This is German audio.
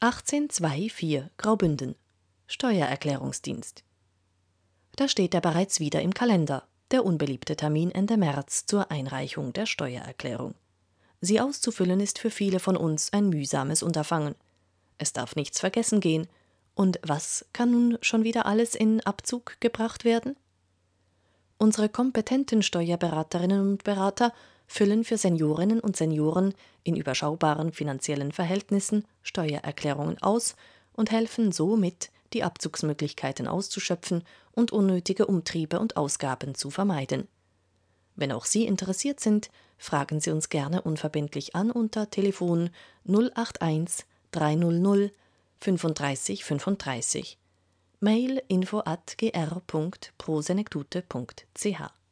1824 Graubünden. Steuererklärungsdienst. Da steht er bereits wieder im Kalender, der unbeliebte Termin Ende März zur Einreichung der Steuererklärung. Sie auszufüllen ist für viele von uns ein mühsames Unterfangen. Es darf nichts vergessen gehen. Und was kann nun schon wieder alles in Abzug gebracht werden? Unsere kompetenten Steuerberaterinnen und Berater füllen für Seniorinnen und Senioren in überschaubaren finanziellen Verhältnissen Steuererklärungen aus und helfen so mit, die Abzugsmöglichkeiten auszuschöpfen und unnötige Umtriebe und Ausgaben zu vermeiden. Wenn auch Sie interessiert sind, fragen Sie uns gerne unverbindlich an unter Telefon 081 300 35 35. Mail info@gr.prosenektute.ch